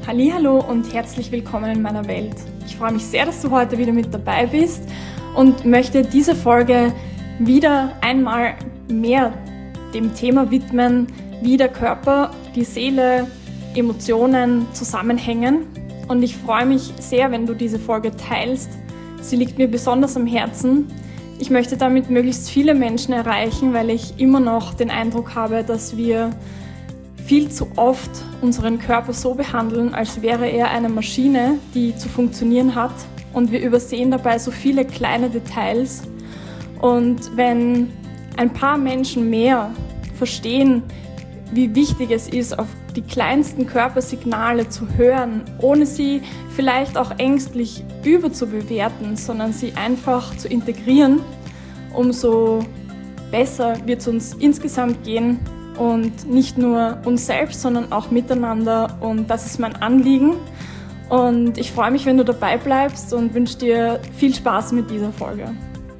Hallihallo und herzlich willkommen in meiner Welt. Ich freue mich sehr, dass du heute wieder mit dabei bist und möchte diese Folge wieder einmal mehr dem Thema widmen, wie der Körper, die Seele, Emotionen zusammenhängen. Und ich freue mich sehr, wenn du diese Folge teilst. Sie liegt mir besonders am Herzen. Ich möchte damit möglichst viele Menschen erreichen, weil ich immer noch den Eindruck habe, dass wir viel zu oft unseren Körper so behandeln, als wäre er eine Maschine, die zu funktionieren hat. Und wir übersehen dabei so viele kleine Details. Und wenn ein paar Menschen mehr verstehen, wie wichtig es ist, auf die kleinsten Körpersignale zu hören, ohne sie vielleicht auch ängstlich überzubewerten, sondern sie einfach zu integrieren, umso besser wird es uns insgesamt gehen und nicht nur uns selbst, sondern auch miteinander. Und das ist mein Anliegen. Und ich freue mich, wenn du dabei bleibst und wünsche dir viel Spaß mit dieser Folge.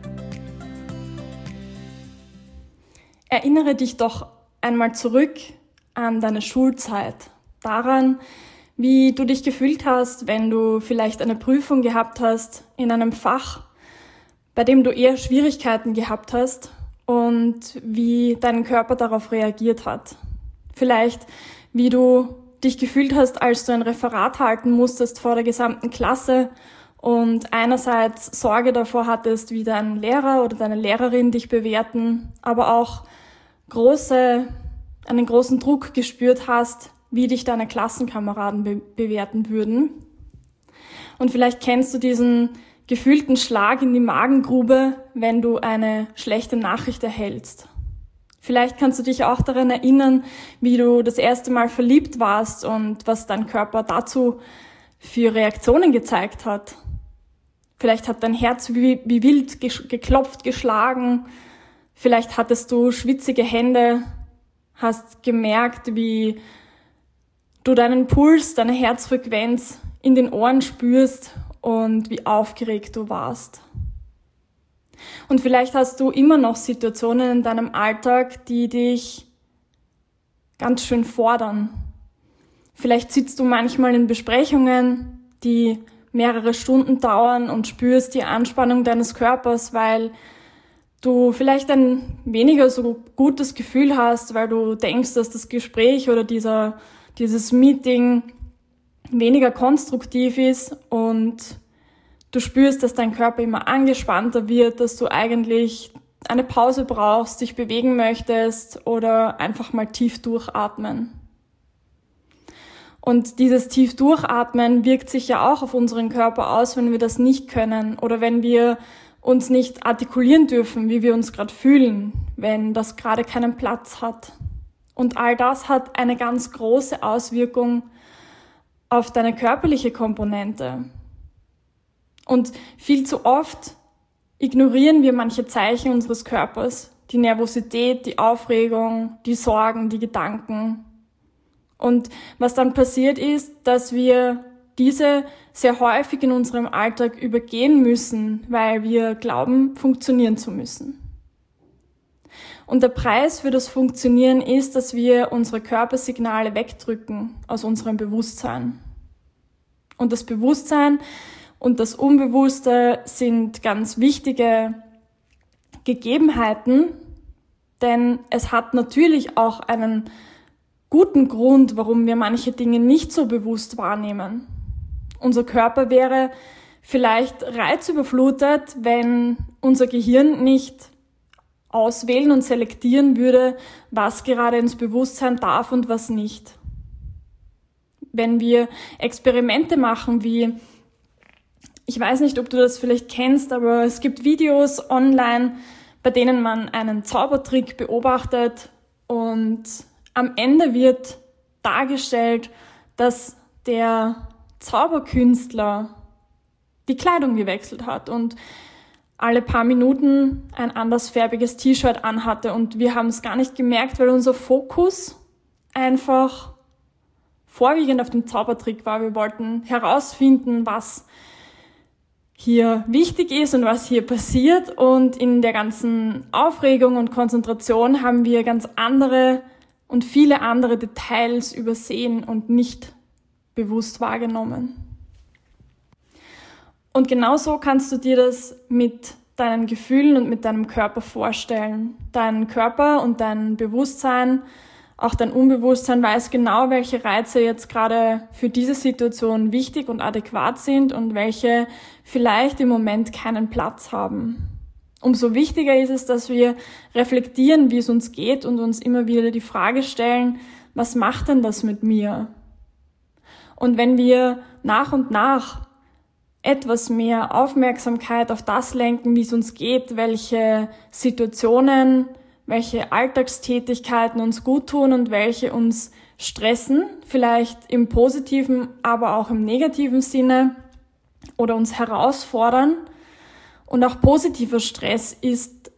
Erinnere dich doch einmal zurück an deine Schulzeit, daran, wie du dich gefühlt hast, wenn du vielleicht eine Prüfung gehabt hast in einem Fach, bei dem du eher Schwierigkeiten gehabt hast und wie dein Körper darauf reagiert hat. Vielleicht, wie du dich gefühlt hast, als du ein Referat halten musstest vor der gesamten Klasse und einerseits Sorge davor hattest, wie dein Lehrer oder deine Lehrerin dich bewerten, aber auch einen großen Druck gespürt hast, wie dich deine Klassenkameraden bewerten würden. Und vielleicht kennst du diesen gefühlten Schlag in die Magengrube, wenn du eine schlechte Nachricht erhältst. Vielleicht kannst du dich auch daran erinnern, wie du das erste Mal verliebt warst und was dein Körper dazu für Reaktionen gezeigt hat. Vielleicht hat dein Herz wie wild geklopft, geschlagen. Vielleicht hattest du schwitzige Hände, hast gemerkt, wie du deinen Puls, deine Herzfrequenz in den Ohren spürst und wie aufgeregt du warst. Und vielleicht hast du immer noch Situationen in deinem Alltag, die dich ganz schön fordern. Vielleicht sitzt du manchmal in Besprechungen, die mehrere Stunden dauern und spürst die Anspannung deines Körpers, weil du vielleicht ein weniger so gutes Gefühl hast, weil du denkst, dass das Gespräch oder dieses Meeting weniger konstruktiv ist und du spürst, dass dein Körper immer angespannter wird, dass du eigentlich eine Pause brauchst, dich bewegen möchtest oder einfach mal tief durchatmen. Und dieses tief durchatmen wirkt sich ja auch auf unseren Körper aus, wenn wir das nicht können oder wenn wir uns nicht artikulieren dürfen, wie wir uns gerade fühlen, wenn das gerade keinen Platz hat. Und all das hat eine ganz große Auswirkung auf deine körperliche Komponente. Und viel zu oft ignorieren wir manche Zeichen unseres Körpers, die Nervosität, die Aufregung, die Sorgen, die Gedanken. Und was dann passiert ist, dass wir diese sehr häufig in unserem Alltag übergehen müssen, weil wir glauben, funktionieren zu müssen. Und der Preis für das Funktionieren ist, dass wir unsere Körpersignale wegdrücken aus unserem Bewusstsein. Und das Bewusstsein und das Unbewusste sind ganz wichtige Gegebenheiten, denn es hat natürlich auch einen guten Grund, warum wir manche Dinge nicht so bewusst wahrnehmen. Unser Körper wäre vielleicht reizüberflutet, wenn unser Gehirn nicht auswählen und selektieren würde, was gerade ins Bewusstsein darf und was nicht. Wenn wir Experimente machen, wie, ich weiß nicht, ob du das vielleicht kennst, aber es gibt Videos online, bei denen man einen Zaubertrick beobachtet und am Ende wird dargestellt, dass der Zauberkünstler die Kleidung gewechselt hat und alle paar Minuten ein andersfarbiges T-Shirt anhatte. Und wir haben es gar nicht gemerkt, weil unser Fokus einfach vorwiegend auf den Zaubertrick war. Wir wollten herausfinden, was hier wichtig ist und was hier passiert. Und in der ganzen Aufregung und Konzentration haben wir ganz andere und viele andere Details übersehen und nicht bewusst wahrgenommen. Und genauso kannst du dir das mit deinen Gefühlen und mit deinem Körper vorstellen. Dein Körper und dein Bewusstsein, auch dein Unbewusstsein weiß genau, welche Reize jetzt gerade für diese Situation wichtig und adäquat sind und welche vielleicht im Moment keinen Platz haben. Umso wichtiger ist es, dass wir reflektieren, wie es uns geht und uns immer wieder die Frage stellen, was macht denn das mit mir? Und wenn wir nach und nach etwas mehr Aufmerksamkeit auf das lenken, wie es uns geht, welche Situationen, welche Alltagstätigkeiten uns gut tun und welche uns stressen, vielleicht im positiven, aber auch im negativen Sinne oder uns herausfordern. Und auch positiver Stress, ist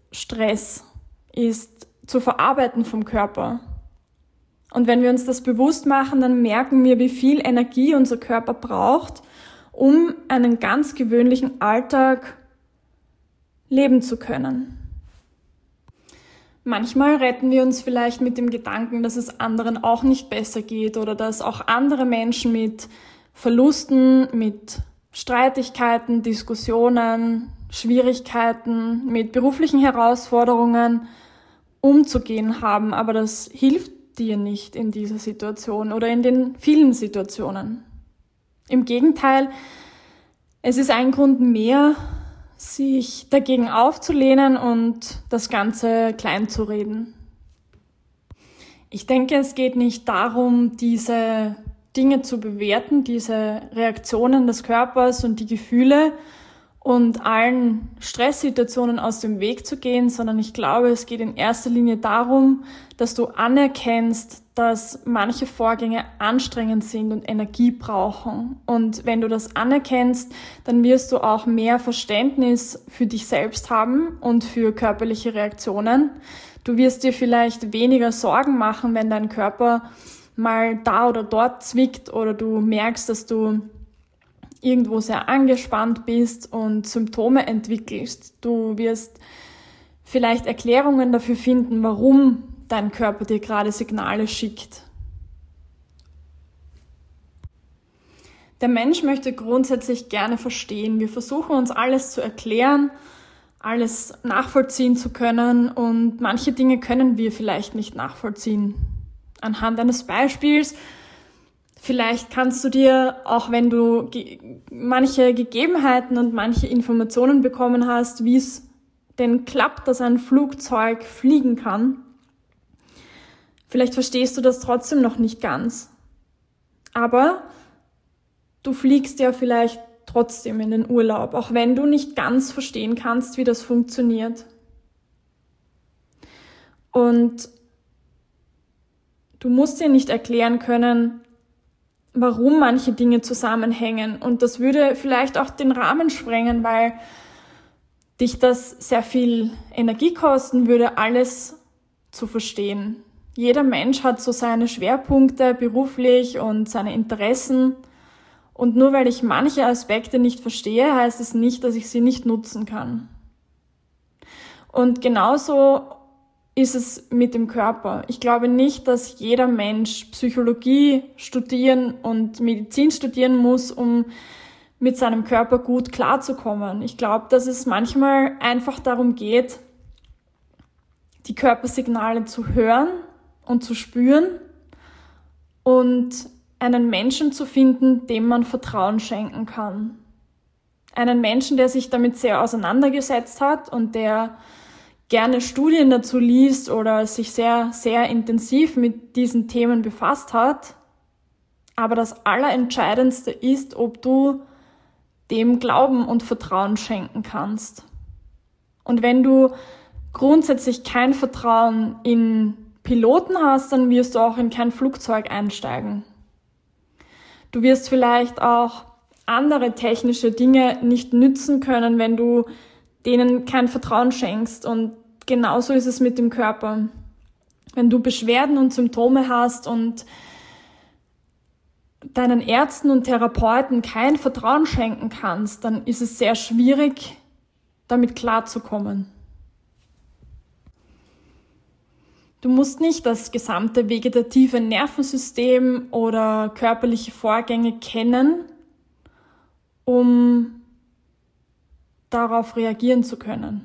zu verarbeiten vom Körper. Und wenn wir uns das bewusst machen, dann merken wir, wie viel Energie unser Körper braucht, um einen ganz gewöhnlichen Alltag leben zu können. Manchmal retten wir uns vielleicht mit dem Gedanken, dass es anderen auch nicht besser geht oder dass auch andere Menschen mit Verlusten, mit Streitigkeiten, Diskussionen, Schwierigkeiten, mit beruflichen Herausforderungen umzugehen haben. Aber das hilft dir nicht in dieser Situation oder in den vielen Situationen. Im Gegenteil, es ist ein Grund mehr, sich dagegen aufzulehnen und das Ganze klein zu reden. Ich denke, es geht nicht darum, diese Dinge zu bewerten, diese Reaktionen des Körpers und die Gefühle und allen Stresssituationen aus dem Weg zu gehen, sondern ich glaube, es geht in erster Linie darum, dass du anerkennst, dass manche Vorgänge anstrengend sind und Energie brauchen. Und wenn du das anerkennst, dann wirst du auch mehr Verständnis für dich selbst haben und für körperliche Reaktionen. Du wirst dir vielleicht weniger Sorgen machen, wenn dein Körper mal da oder dort zwickt oder du merkst, dass du irgendwo sehr angespannt bist und Symptome entwickelst. Du wirst vielleicht Erklärungen dafür finden, warum dein Körper dir gerade Signale schickt. Der Mensch möchte grundsätzlich gerne verstehen. Wir versuchen uns alles zu erklären, alles nachvollziehen zu können und manche Dinge können wir vielleicht nicht nachvollziehen. Anhand eines Beispiels, vielleicht kannst du dir, auch wenn du manche Gegebenheiten und manche Informationen bekommen hast, wie es denn klappt, dass ein Flugzeug fliegen kann, vielleicht verstehst du das trotzdem noch nicht ganz. Aber du fliegst ja vielleicht trotzdem in den Urlaub, auch wenn du nicht ganz verstehen kannst, wie das funktioniert. Und du musst dir nicht erklären können, warum manche Dinge zusammenhängen. Und das würde vielleicht auch den Rahmen sprengen, weil dich das sehr viel Energie kosten würde, alles zu verstehen. Jeder Mensch hat so seine Schwerpunkte beruflich und seine Interessen. Und nur weil ich manche Aspekte nicht verstehe, heißt es nicht, dass ich sie nicht nutzen kann. Und genauso ist es mit dem Körper. Ich glaube nicht, dass jeder Mensch Psychologie studieren und Medizin studieren muss, um mit seinem Körper gut klarzukommen. Ich glaube, dass es manchmal einfach darum geht, die Körpersignale zu hören und zu spüren und einen Menschen zu finden, dem man Vertrauen schenken kann. Einen Menschen, der sich damit sehr auseinandergesetzt hat und der gerne Studien dazu liest oder sich sehr, sehr intensiv mit diesen Themen befasst hat. Aber das Allerentscheidendste ist, ob du dem Glauben und Vertrauen schenken kannst. Und wenn du grundsätzlich kein Vertrauen in Piloten hast, dann wirst du auch in kein Flugzeug einsteigen. Du wirst vielleicht auch andere technische Dinge nicht nützen können, wenn du denen kein Vertrauen schenkst. Und genauso ist es mit dem Körper. Wenn du Beschwerden und Symptome hast und deinen Ärzten und Therapeuten kein Vertrauen schenken kannst, dann ist es sehr schwierig, damit klarzukommen. Du musst nicht das gesamte vegetative Nervensystem oder körperliche Vorgänge kennen, um darauf reagieren zu können.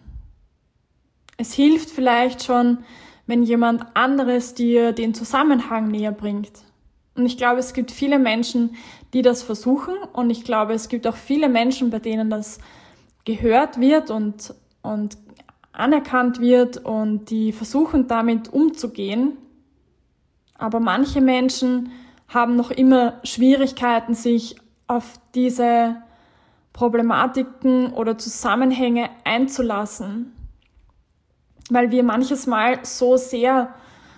Es hilft vielleicht schon, wenn jemand anderes dir den Zusammenhang näher bringt. Und ich glaube, es gibt viele Menschen, die das versuchen, und ich glaube, es gibt auch viele Menschen, bei denen das gehört wird und anerkannt wird und die versuchen damit umzugehen. Aber manche Menschen haben noch immer Schwierigkeiten, sich auf diese Problematiken oder Zusammenhänge einzulassen, weil wir manches Mal so sehr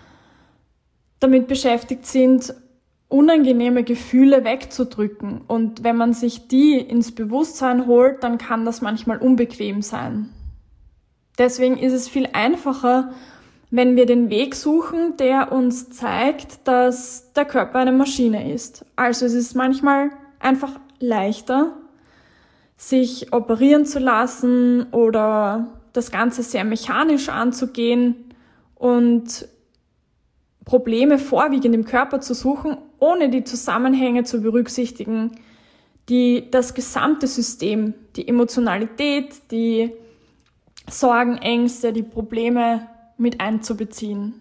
damit beschäftigt sind, unangenehme Gefühle wegzudrücken. Und wenn man sich die ins Bewusstsein holt, dann kann das manchmal unbequem sein. Deswegen ist es viel einfacher, wenn wir den Weg suchen, der uns zeigt, dass der Körper eine Maschine ist. Also es ist manchmal einfach leichter, sich operieren zu lassen oder das Ganze sehr mechanisch anzugehen und Probleme vorwiegend im Körper zu suchen, ohne die Zusammenhänge zu berücksichtigen, die das gesamte System, die Emotionalität, die Sorgen, Ängste, die Probleme mit einzubeziehen.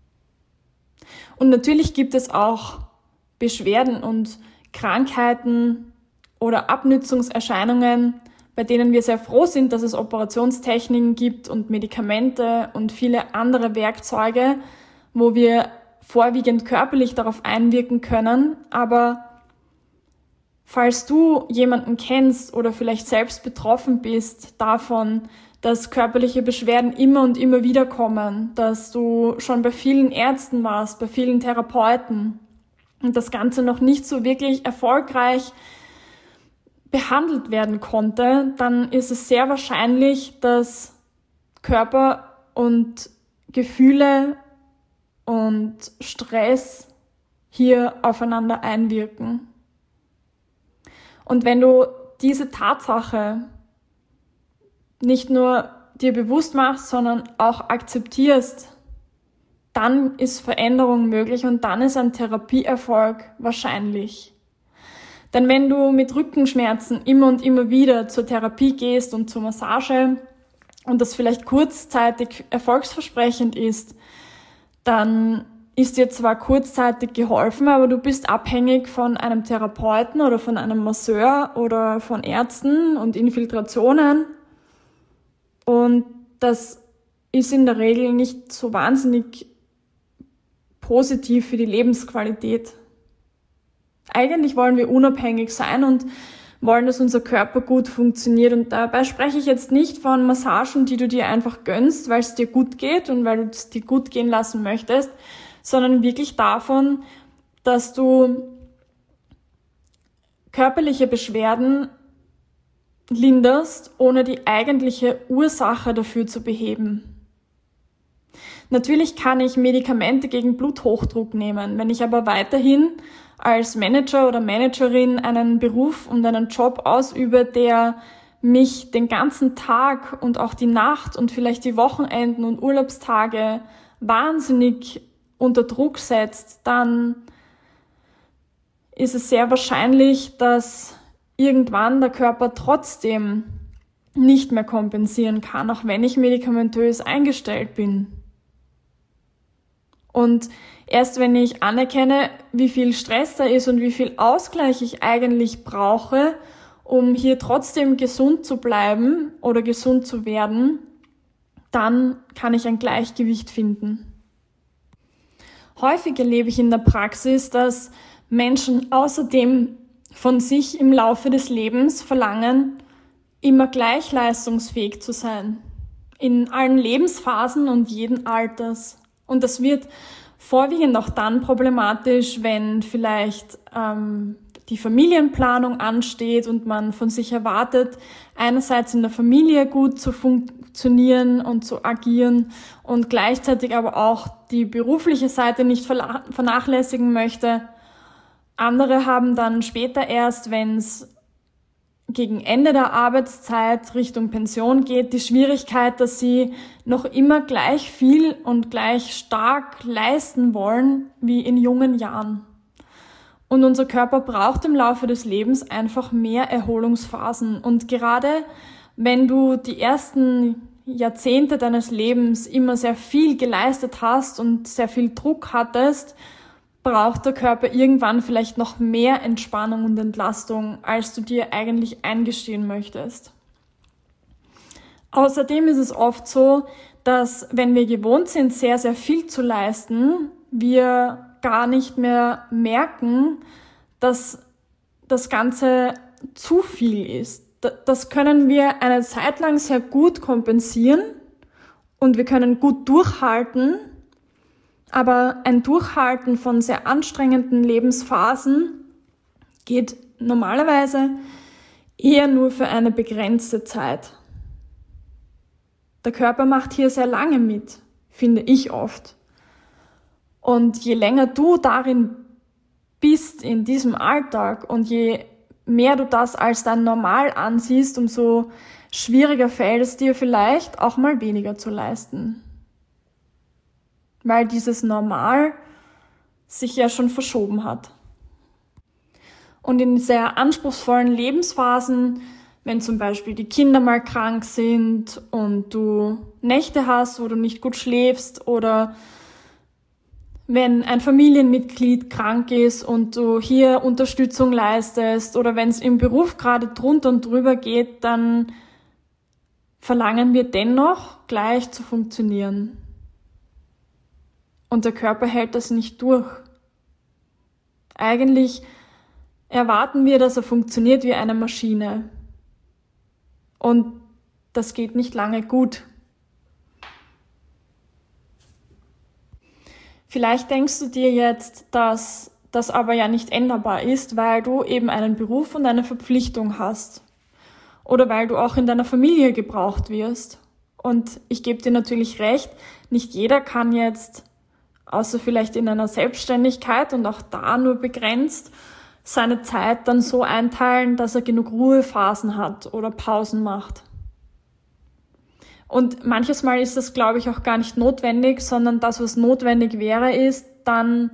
Und natürlich gibt es auch Beschwerden und Krankheiten oder Abnützungserscheinungen, bei denen wir sehr froh sind, dass es Operationstechniken gibt und Medikamente und viele andere Werkzeuge, wo wir vorwiegend körperlich darauf einwirken können. Aber falls du jemanden kennst oder vielleicht selbst betroffen bist davon, dass körperliche Beschwerden immer und immer wieder kommen, dass du schon bei vielen Ärzten warst, bei vielen Therapeuten und das Ganze noch nicht so wirklich erfolgreich behandelt werden konnte, dann ist es sehr wahrscheinlich, dass Körper und Gefühle und Stress hier aufeinander einwirken. Und wenn du diese Tatsache nicht nur dir bewusst machst, sondern auch akzeptierst, dann ist Veränderung möglich und dann ist ein Therapieerfolg wahrscheinlich. Denn wenn du mit Rückenschmerzen immer und immer wieder zur Therapie gehst und zur Massage und das vielleicht kurzzeitig erfolgsversprechend ist, dann ist dir zwar kurzzeitig geholfen, aber du bist abhängig von einem Therapeuten oder von einem Masseur oder von Ärzten und Infiltrationen. Und das ist in der Regel nicht so wahnsinnig positiv für die Lebensqualität. Eigentlich wollen wir unabhängig sein und wollen, dass unser Körper gut funktioniert. Und dabei spreche ich jetzt nicht von Massagen, die du dir einfach gönnst, weil es dir gut geht und weil du es dir gut gehen lassen möchtest, sondern wirklich davon, dass du körperliche Beschwerden linderst, ohne die eigentliche Ursache dafür zu beheben. Natürlich kann ich Medikamente gegen Bluthochdruck nehmen. Wenn ich aber weiterhin als Manager oder Managerin einen Beruf und einen Job ausübe, der mich den ganzen Tag und auch die Nacht und vielleicht die Wochenenden und Urlaubstage wahnsinnig unter Druck setzt, dann ist es sehr wahrscheinlich, dass irgendwann der Körper trotzdem nicht mehr kompensieren kann, auch wenn ich medikamentös eingestellt bin. Und erst wenn ich anerkenne, wie viel Stress da ist und wie viel Ausgleich ich eigentlich brauche, um hier trotzdem gesund zu bleiben oder gesund zu werden, dann kann ich ein Gleichgewicht finden. Häufig erlebe ich in der Praxis, dass Menschen außerdem von sich im Laufe des Lebens verlangen, immer gleich leistungsfähig zu sein. In allen Lebensphasen und jeden Alters. Und das wird vorwiegend auch dann problematisch, wenn vielleicht die Familienplanung ansteht und man von sich erwartet, einerseits in der Familie gut zu funktionieren und zu agieren und gleichzeitig aber auch die berufliche Seite nicht vernachlässigen möchte. Andere haben dann später erst, wenn es gegen Ende der Arbeitszeit Richtung Pension geht, die Schwierigkeit, dass sie noch immer gleich viel und gleich stark leisten wollen wie in jungen Jahren. Und unser Körper braucht im Laufe des Lebens einfach mehr Erholungsphasen. Und gerade wenn du die ersten Jahrzehnte deines Lebens immer sehr viel geleistet hast und sehr viel Druck hattest, braucht der Körper irgendwann vielleicht noch mehr Entspannung und Entlastung, als du dir eigentlich eingestehen möchtest. Außerdem ist es oft so, dass wenn wir gewohnt sind, sehr, sehr viel zu leisten, wir gar nicht mehr merken, dass das Ganze zu viel ist. Das können wir eine Zeit lang sehr gut kompensieren und wir können gut durchhalten, aber ein Durchhalten von sehr anstrengenden Lebensphasen geht normalerweise eher nur für eine begrenzte Zeit. Der Körper macht hier sehr lange mit, finde ich oft. Und je länger du darin bist in diesem Alltag und je mehr du das als dein Normal ansiehst, umso schwieriger fällt es dir vielleicht auch mal weniger zu leisten. Weil dieses Normal sich ja schon verschoben hat. Und in sehr anspruchsvollen Lebensphasen, wenn zum Beispiel die Kinder mal krank sind und du Nächte hast, wo du nicht gut schläfst, oder wenn ein Familienmitglied krank ist und du hier Unterstützung leistest, oder wenn es im Beruf gerade drunter und drüber geht, dann verlangen wir dennoch gleich zu funktionieren. Und der Körper hält das nicht durch. Eigentlich erwarten wir, dass er funktioniert wie eine Maschine. Und das geht nicht lange gut. Vielleicht denkst du dir jetzt, dass das aber ja nicht änderbar ist, weil du eben einen Beruf und eine Verpflichtung hast. Oder weil du auch in deiner Familie gebraucht wirst. Und ich gebe dir natürlich recht, nicht jeder kann jetzt, außer vielleicht in einer Selbstständigkeit und auch da nur begrenzt, seine Zeit dann so einteilen, dass er genug Ruhephasen hat oder Pausen macht. Und manches Mal ist das, glaube ich, auch gar nicht notwendig, sondern das, was notwendig wäre, ist dann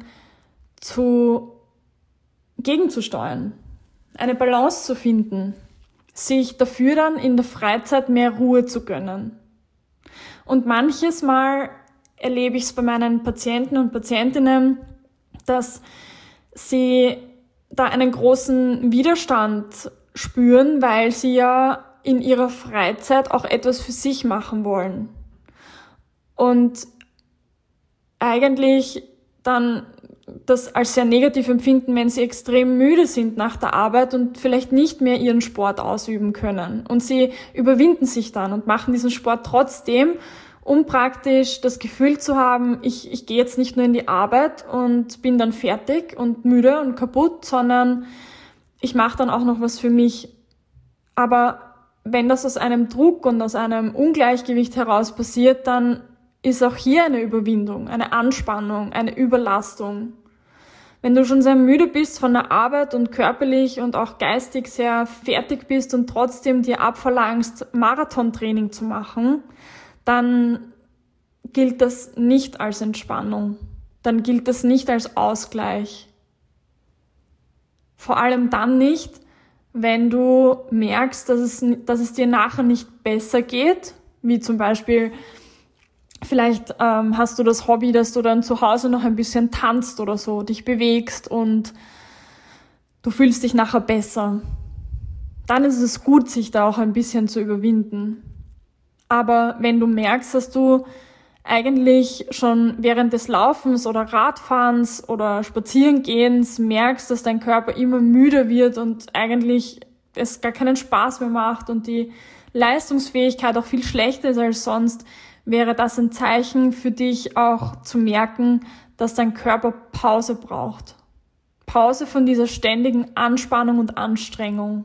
gegenzusteuern, eine Balance zu finden, sich dafür dann in der Freizeit mehr Ruhe zu gönnen. Und manches Mal erlebe ich es bei meinen Patienten und Patientinnen, dass sie da einen großen Widerstand spüren, weil sie ja in ihrer Freizeit auch etwas für sich machen wollen. Und eigentlich dann das als sehr negativ empfinden, wenn sie extrem müde sind nach der Arbeit und vielleicht nicht mehr ihren Sport ausüben können. Und sie überwinden sich dann und machen diesen Sport trotzdem, um praktisch das Gefühl zu haben, ich gehe jetzt nicht nur in die Arbeit und bin dann fertig und müde und kaputt, sondern ich mache dann auch noch was für mich. Aber wenn das aus einem Druck und aus einem Ungleichgewicht heraus passiert, dann ist auch hier eine Überwindung, eine Anspannung, eine Überlastung. Wenn du schon sehr müde bist von der Arbeit und körperlich und auch geistig sehr fertig bist und trotzdem dir abverlangst, Marathontraining zu machen, dann gilt das nicht als Entspannung. Dann gilt das nicht als Ausgleich. Vor allem dann nicht, wenn du merkst, dass es dir nachher nicht besser geht, wie zum Beispiel vielleicht hast du das Hobby, dass du dann zu Hause noch ein bisschen tanzt oder so, dich bewegst und du fühlst dich nachher besser. Dann ist es gut, sich da auch ein bisschen zu überwinden. Aber wenn du merkst, dass du eigentlich schon während des Laufens oder Radfahrens oder Spazierengehens merkst, dass dein Körper immer müder wird und eigentlich es gar keinen Spaß mehr macht und die Leistungsfähigkeit auch viel schlechter ist als sonst, wäre das ein Zeichen für dich auch zu merken, dass dein Körper Pause braucht. Pause von dieser ständigen Anspannung und Anstrengung.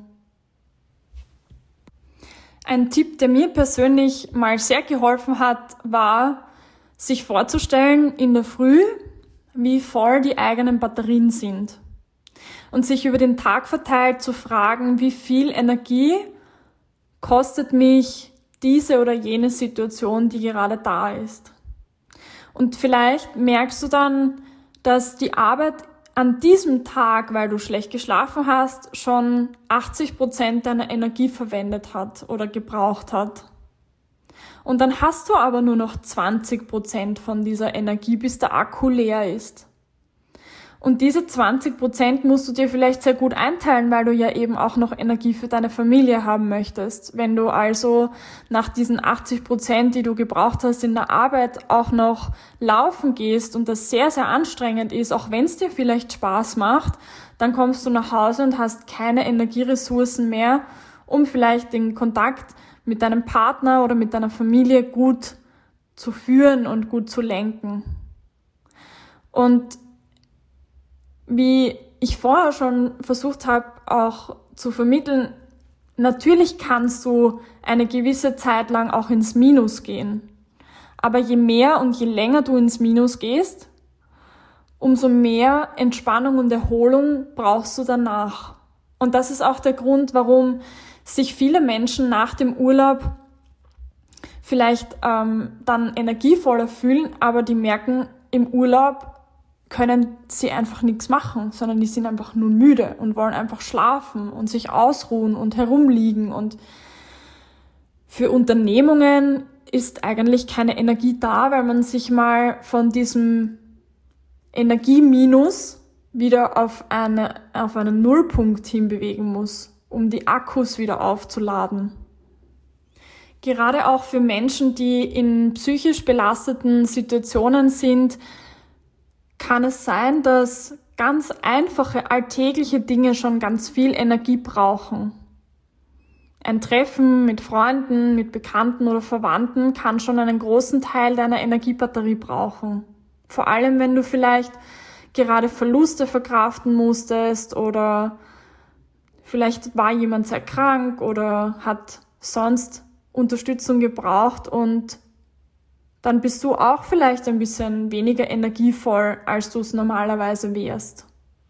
Ein Tipp, der mir persönlich mal sehr geholfen hat, war, sich vorzustellen in der Früh, wie voll die eigenen Batterien sind. Und sich über den Tag verteilt zu fragen, wie viel Energie kostet mich diese oder jene Situation, die gerade da ist. Und vielleicht merkst du dann, dass die Arbeit an diesem Tag, weil du schlecht geschlafen hast, schon 80% deiner Energie verwendet hat oder gebraucht hat. Und dann hast du aber nur noch 20% von dieser Energie, bis der Akku leer ist. Und diese 20% musst du dir vielleicht sehr gut einteilen, weil du ja eben auch noch Energie für deine Familie haben möchtest. Wenn du also nach diesen 80%, die du gebraucht hast in der Arbeit, auch noch laufen gehst und das sehr, sehr anstrengend ist, auch wenn es dir vielleicht Spaß macht, dann kommst du nach Hause und hast keine Energieressourcen mehr, um vielleicht den Kontakt mit deinem Partner oder mit deiner Familie gut zu führen und gut zu lenken. Und wie ich vorher schon versucht habe, auch zu vermitteln, natürlich kannst du eine gewisse Zeit lang auch ins Minus gehen. Aber je mehr und je länger du ins Minus gehst, umso mehr Entspannung und Erholung brauchst du danach. Und das ist auch der Grund, warum sich viele Menschen nach dem Urlaub vielleicht dann energievoller fühlen, aber die merken, im Urlaub können sie einfach nichts machen, sondern die sind einfach nur müde und wollen einfach schlafen und sich ausruhen und herumliegen. Und für Unternehmungen ist eigentlich keine Energie da, weil man sich mal von diesem Energieminus wieder auf einen Nullpunkt hinbewegen muss, um die Akkus wieder aufzuladen. Gerade auch für Menschen, die in psychisch belasteten Situationen sind, kann es sein, dass ganz einfache, alltägliche Dinge schon ganz viel Energie brauchen. Ein Treffen mit Freunden, mit Bekannten oder Verwandten kann schon einen großen Teil deiner Energiebatterie brauchen. Vor allem, wenn du vielleicht gerade Verluste verkraften musstest oder vielleicht war jemand sehr krank oder hat sonst Unterstützung gebraucht und dann bist du auch vielleicht ein bisschen weniger energievoll, als du es normalerweise wärst.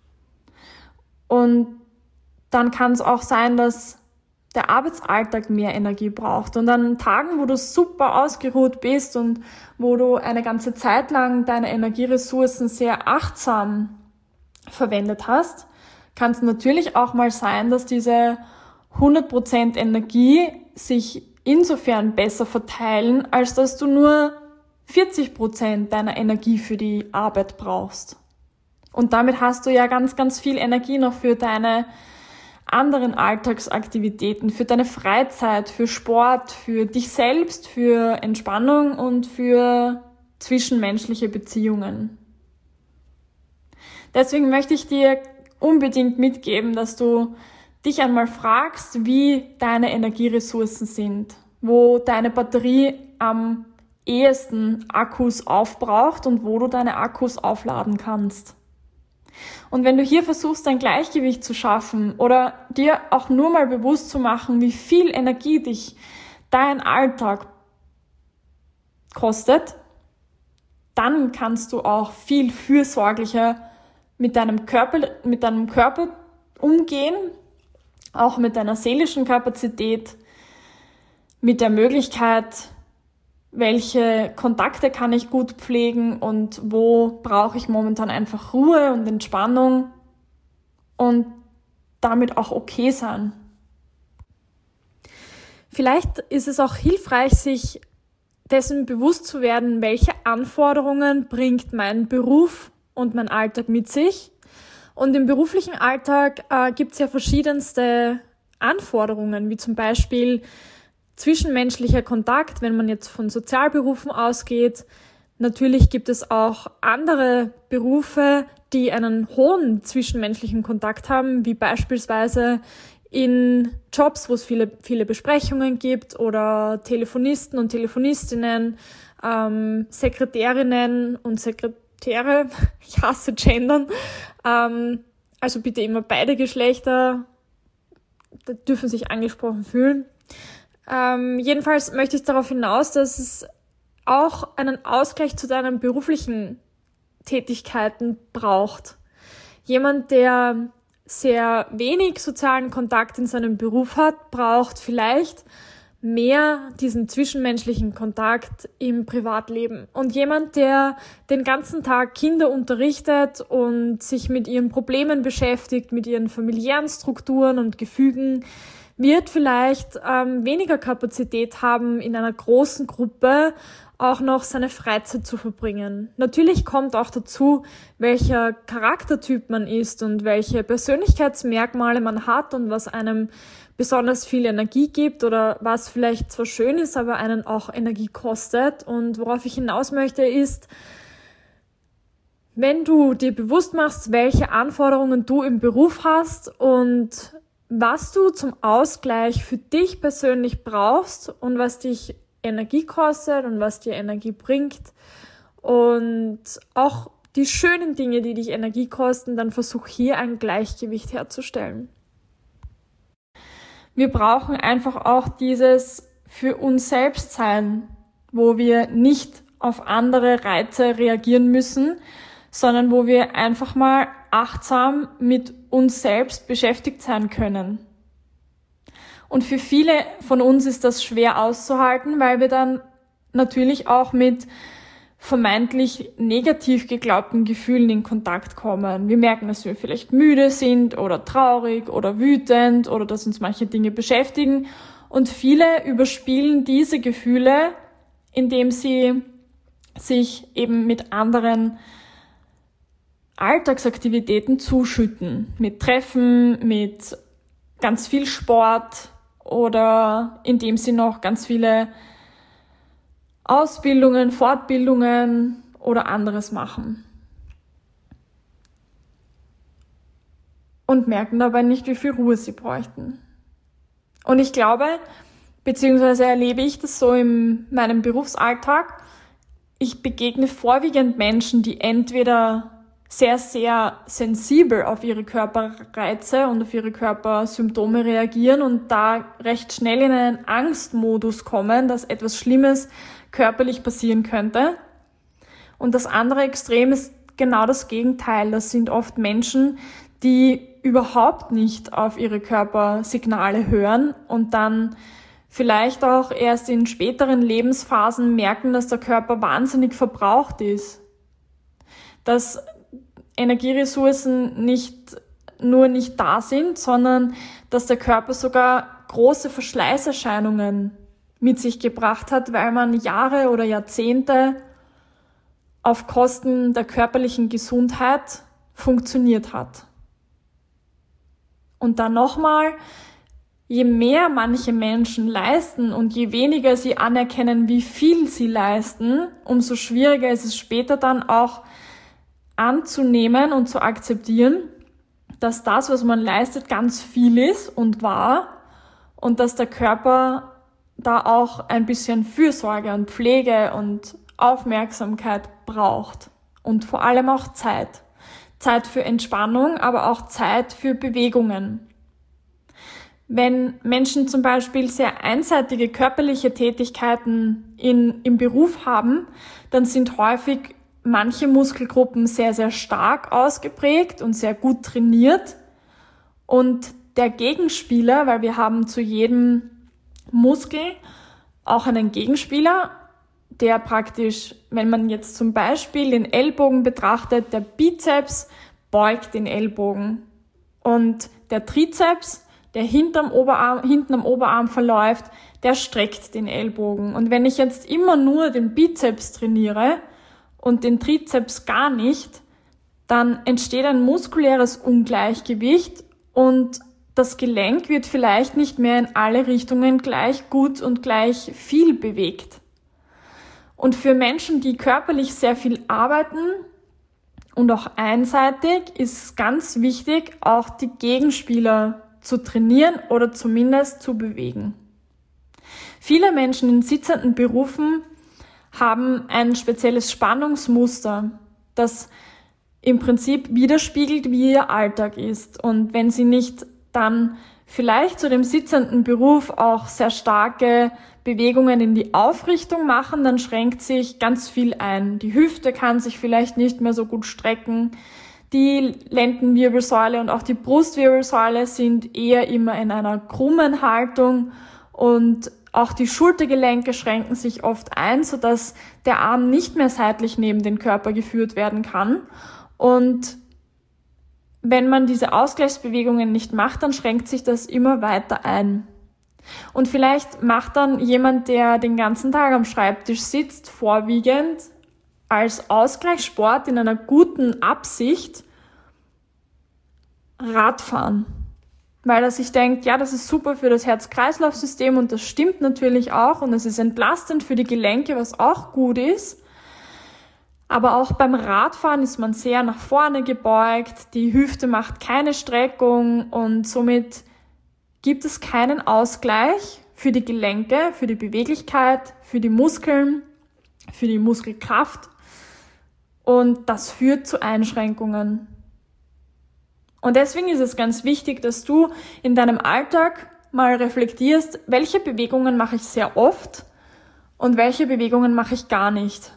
Und dann kann es auch sein, dass der Arbeitsalltag mehr Energie braucht. Und an Tagen, wo du super ausgeruht bist und wo du eine ganze Zeit lang deine Energieressourcen sehr achtsam verwendet hast, kann es natürlich auch mal sein, dass diese 100% Energie sich insofern besser verteilen, als dass du nur 40% deiner Energie für die Arbeit brauchst. Und damit hast du ja ganz, ganz viel Energie noch für deine anderen Alltagsaktivitäten, für deine Freizeit, für Sport, für dich selbst, für Entspannung und für zwischenmenschliche Beziehungen. Deswegen möchte ich dir unbedingt mitgeben, dass du dich einmal fragst, wie deine Energieressourcen sind, wo deine Batterie am ehesten Akkus aufbraucht und wo du deine Akkus aufladen kannst. Und wenn du hier versuchst, ein Gleichgewicht zu schaffen oder dir auch nur mal bewusst zu machen, wie viel Energie dich dein Alltag kostet, dann kannst du auch viel fürsorglicher mit deinem Körper umgehen, auch mit deiner seelischen Kapazität, mit der Möglichkeit, welche Kontakte kann ich gut pflegen und wo brauche ich momentan einfach Ruhe und Entspannung und damit auch okay sein. Vielleicht ist es auch hilfreich, sich dessen bewusst zu werden, welche Anforderungen bringt mein Beruf und mein Alltag mit sich. Und im beruflichen Alltag gibt es ja verschiedenste Anforderungen, wie zum Beispiel zwischenmenschlicher Kontakt, wenn man jetzt von Sozialberufen ausgeht. Natürlich gibt es auch andere Berufe, die einen hohen zwischenmenschlichen Kontakt haben, wie beispielsweise in Jobs, wo es viele Besprechungen gibt oder Telefonisten und Telefonistinnen, Sekretärinnen und Sekretäre, ich hasse Gendern, also bitte immer beide Geschlechter dürfen sich angesprochen fühlen. Jedenfalls möchte ich darauf hinaus, dass es auch einen Ausgleich zu deinen beruflichen Tätigkeiten braucht. Jemand, der sehr wenig sozialen Kontakt in seinem Beruf hat, braucht vielleicht mehr diesen zwischenmenschlichen Kontakt im Privatleben. Und jemand, der den ganzen Tag Kinder unterrichtet und sich mit ihren Problemen beschäftigt, mit ihren familiären Strukturen und Gefügen, wird vielleicht weniger Kapazität haben, in einer großen Gruppe auch noch seine Freizeit zu verbringen. Natürlich kommt auch dazu, welcher Charaktertyp man ist und welche Persönlichkeitsmerkmale man hat und was einem besonders viel Energie gibt oder was vielleicht zwar schön ist, aber einen auch Energie kostet. Und worauf ich hinaus möchte ist, wenn du dir bewusst machst, welche Anforderungen du im Beruf hast und was du zum Ausgleich für dich persönlich brauchst und was dich Energie kostet und was dir Energie bringt und auch die schönen Dinge, die dich Energie kosten, dann versuch hier ein Gleichgewicht herzustellen. Wir brauchen einfach auch dieses für uns selbst sein, wo wir nicht auf andere Reize reagieren müssen, sondern wo wir einfach mal achtsam mit uns selbst beschäftigt sein können. Und für viele von uns ist das schwer auszuhalten, weil wir dann natürlich auch mit vermeintlich negativ geglaubten Gefühlen in Kontakt kommen. Wir merken, dass wir vielleicht müde sind oder traurig oder wütend oder dass uns manche Dinge beschäftigen. Und viele überspielen diese Gefühle, indem sie sich eben mit anderen Alltagsaktivitäten zuschütten. Mit Treffen, mit ganz viel Sport oder indem sie noch ganz viele Ausbildungen, Fortbildungen oder anderes machen. Und merken dabei nicht, wie viel Ruhe sie bräuchten. Und ich glaube, beziehungsweise erlebe ich das so in meinem Berufsalltag, ich begegne vorwiegend Menschen, die entweder sehr, sehr sensibel auf ihre Körperreize und auf ihre Körpersymptome reagieren und da recht schnell in einen Angstmodus kommen, dass etwas Schlimmes körperlich passieren könnte. Und das andere Extrem ist genau das Gegenteil. Das sind oft Menschen, die überhaupt nicht auf ihre Körpersignale hören und dann vielleicht auch erst in späteren Lebensphasen merken, dass der Körper wahnsinnig verbraucht ist. Dass Energieressourcen nicht nur nicht da sind, sondern dass der Körper sogar große Verschleißerscheinungen mit sich gebracht hat, weil man Jahre oder Jahrzehnte auf Kosten der körperlichen Gesundheit funktioniert hat. Und dann nochmal, je mehr manche Menschen leisten und je weniger sie anerkennen, wie viel sie leisten, umso schwieriger ist es später dann auch anzunehmen und zu akzeptieren, dass das, was man leistet, ganz viel ist und wahr und dass der Körper da auch ein bisschen Fürsorge und Pflege und Aufmerksamkeit braucht und vor allem auch Zeit. Zeit für Entspannung, aber auch Zeit für Bewegungen. Wenn Menschen zum Beispiel sehr einseitige körperliche Tätigkeiten im Beruf haben, dann sind häufig manche Muskelgruppen sehr, sehr stark ausgeprägt und sehr gut trainiert. Und der Gegenspieler, weil wir haben zu jedem Muskel auch einen Gegenspieler, der praktisch, wenn man jetzt zum Beispiel den Ellbogen betrachtet, der Bizeps beugt den Ellbogen und der Trizeps, der hinten am Oberarm verläuft, der streckt den Ellbogen. Und wenn ich jetzt immer nur den Bizeps trainiere und den Trizeps gar nicht, dann entsteht ein muskuläres Ungleichgewicht und das Gelenk wird vielleicht nicht mehr in alle Richtungen gleich gut und gleich viel bewegt. Und für Menschen, die körperlich sehr viel arbeiten und auch einseitig, ist es ganz wichtig, auch die Gegenspieler zu trainieren oder zumindest zu bewegen. Viele Menschen in sitzenden Berufen haben ein spezielles Spannungsmuster, das im Prinzip widerspiegelt, wie ihr Alltag ist. Und wenn sie nicht dann vielleicht zu dem sitzenden Beruf auch sehr starke Bewegungen in die Aufrichtung machen, dann schränkt sich ganz viel ein. Die Hüfte kann sich vielleicht nicht mehr so gut strecken, Die Lendenwirbelsäule und auch die Brustwirbelsäule sind eher immer in einer krummen Haltung und auch die Schultergelenke schränken sich oft ein, sodass der Arm nicht mehr seitlich neben den Körper geführt werden kann. Und wenn man diese Ausgleichsbewegungen nicht macht, dann schränkt sich das immer weiter ein. Und vielleicht macht dann jemand, der den ganzen Tag am Schreibtisch sitzt, vorwiegend als Ausgleichssport in einer guten Absicht Radfahren. Weil er sich denkt, ja, das ist super für das Herz-Kreislauf-System und das stimmt natürlich auch und es ist entlastend für die Gelenke, was auch gut ist. Aber auch beim Radfahren ist man sehr nach vorne gebeugt, die Hüfte macht keine Streckung und somit gibt es keinen Ausgleich für die Gelenke, für die Beweglichkeit, für die Muskeln, für die Muskelkraft und das führt zu Einschränkungen. Und deswegen ist es ganz wichtig, dass du in deinem Alltag mal reflektierst, welche Bewegungen mache ich sehr oft und welche Bewegungen mache ich gar nicht.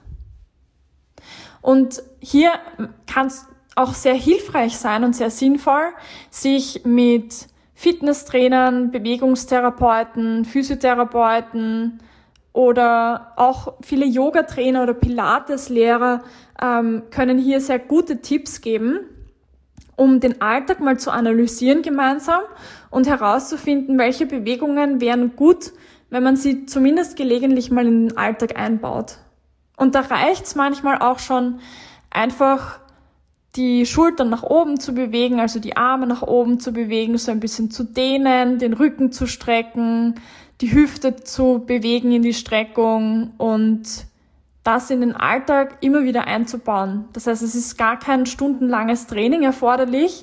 Und hier kann es auch sehr hilfreich sein und sehr sinnvoll, sich mit Fitnesstrainern, Bewegungstherapeuten, Physiotherapeuten oder auch viele Yoga-Trainer oder Pilates-Lehrer können hier sehr gute Tipps geben, um den Alltag mal zu analysieren gemeinsam und herauszufinden, welche Bewegungen wären gut, wenn man sie zumindest gelegentlich mal in den Alltag einbaut. Und da reicht's manchmal auch schon, einfach die Schultern nach oben zu bewegen, also die Arme nach oben zu bewegen, so ein bisschen zu dehnen, den Rücken zu strecken, die Hüfte zu bewegen in die Streckung und das in den Alltag immer wieder einzubauen. Das heißt, es ist gar kein stundenlanges Training erforderlich.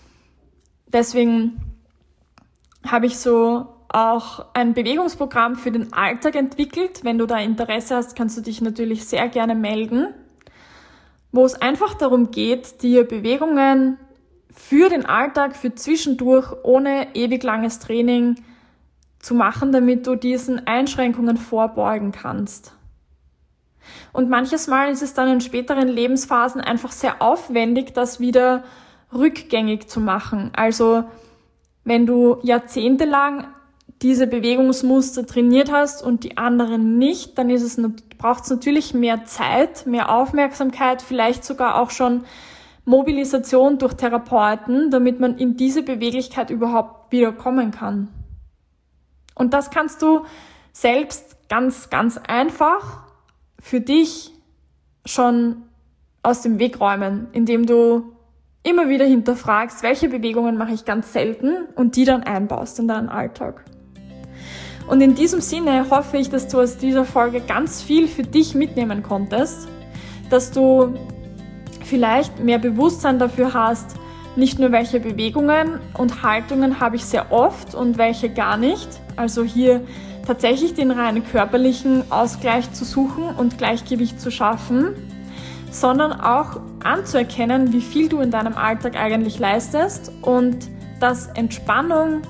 Deswegen habe ich so auch ein Bewegungsprogramm für den Alltag entwickelt. Wenn du da Interesse hast, kannst du dich natürlich sehr gerne melden, wo es einfach darum geht, dir Bewegungen für den Alltag, für zwischendurch, ohne ewig langes Training zu machen, damit du diesen Einschränkungen vorbeugen kannst. Und manches Mal ist es dann in späteren Lebensphasen einfach sehr aufwendig, das wieder rückgängig zu machen. Also wenn du jahrzehntelang diese Bewegungsmuster trainiert hast und die anderen nicht, dann braucht es natürlich mehr Zeit, mehr Aufmerksamkeit, vielleicht sogar auch schon Mobilisation durch Therapeuten, damit man in diese Beweglichkeit überhaupt wieder kommen kann. Und das kannst du selbst ganz, ganz einfach für dich schon aus dem Weg räumen, indem du immer wieder hinterfragst, welche Bewegungen mache ich ganz selten und die dann einbaust in deinen Alltag. Und in diesem Sinne hoffe ich, dass du aus dieser Folge ganz viel für dich mitnehmen konntest, dass du vielleicht mehr Bewusstsein dafür hast, nicht nur welche Bewegungen und Haltungen habe ich sehr oft und welche gar nicht, also hier tatsächlich den rein körperlichen Ausgleich zu suchen und Gleichgewicht zu schaffen, sondern auch anzuerkennen, wie viel du in deinem Alltag eigentlich leistest und dass Entspannung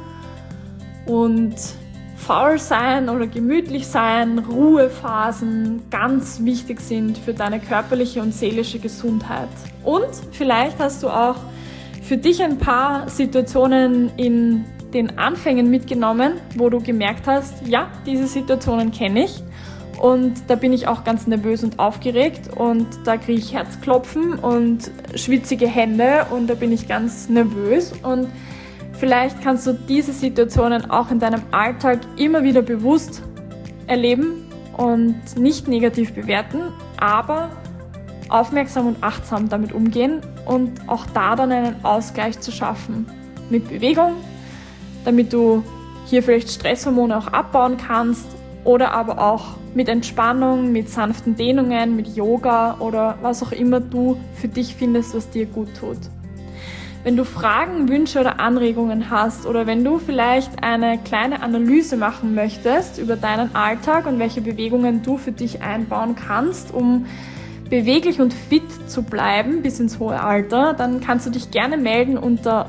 und faul sein oder gemütlich sein, Ruhephasen ganz wichtig sind für deine körperliche und seelische Gesundheit. Und vielleicht hast du auch für dich ein paar Situationen in den Anfängen mitgenommen, wo du gemerkt hast, ja, diese Situationen kenne ich und da bin ich auch ganz nervös und aufgeregt und da kriege ich Herzklopfen und schwitzige Hände und da bin ich ganz nervös und vielleicht kannst du diese Situationen auch in deinem Alltag immer wieder bewusst erleben und nicht negativ bewerten, aber aufmerksam und achtsam damit umgehen und auch da dann einen Ausgleich zu schaffen mit Bewegung, damit du hier vielleicht Stresshormone auch abbauen kannst oder aber auch mit Entspannung, mit sanften Dehnungen, mit Yoga oder was auch immer du für dich findest, was dir gut tut. Wenn du Fragen, Wünsche oder Anregungen hast oder wenn du vielleicht eine kleine Analyse machen möchtest über deinen Alltag und welche Bewegungen du für dich einbauen kannst, um beweglich und fit zu bleiben bis ins hohe Alter, dann kannst du dich gerne melden unter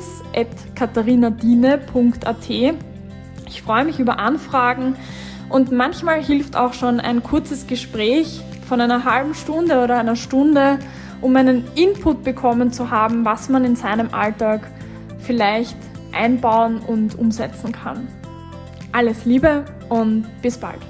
office@katharinadine.at. Ich freue mich über Anfragen und manchmal hilft auch schon ein kurzes Gespräch von einer halben Stunde oder einer Stunde, um einen Input bekommen zu haben, was man in seinem Alltag vielleicht einbauen und umsetzen kann. Alles Liebe und bis bald!